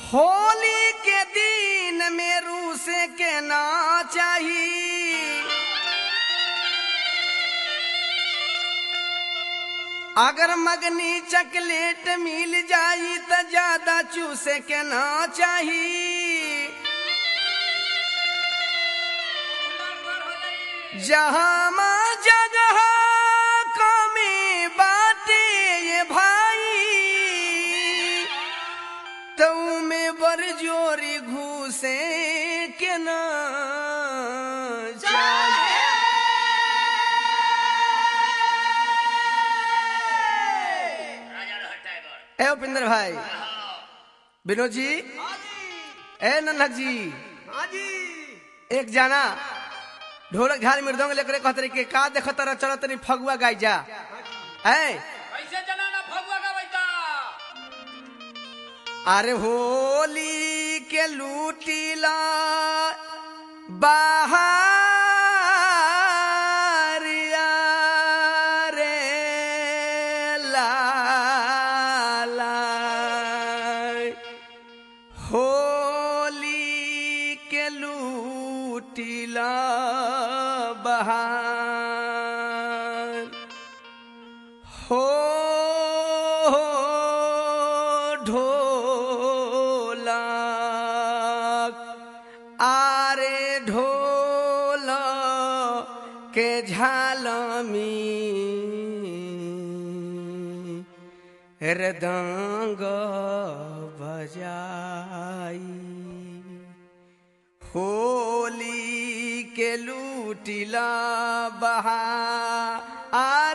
होली के दिन में रूसे के ना चाहिए। अगर मगनी चॉकलेट मिल जाई तो ज्यादा चूसे के ना चाहिए। जहां जगह कमी बाटे ये भाई तो में बरजोरी घूसे के ना चाहिए। ए उपिंदर भाई, विनोद जी, ए नन्हक जी, एक जाना ढोलक झाल मृदंग लेकर कहते कि का देख तर चल तनी फगुआ गाई जा। कैसे जनाना फगुआ गावैता? अरे होली के लूटीला बाहरिया रे लाला, होली के लूटीला बहार हो ढोलक आरे ढोल के झालमी हृदंग बजाई। होली के लूटिला बहा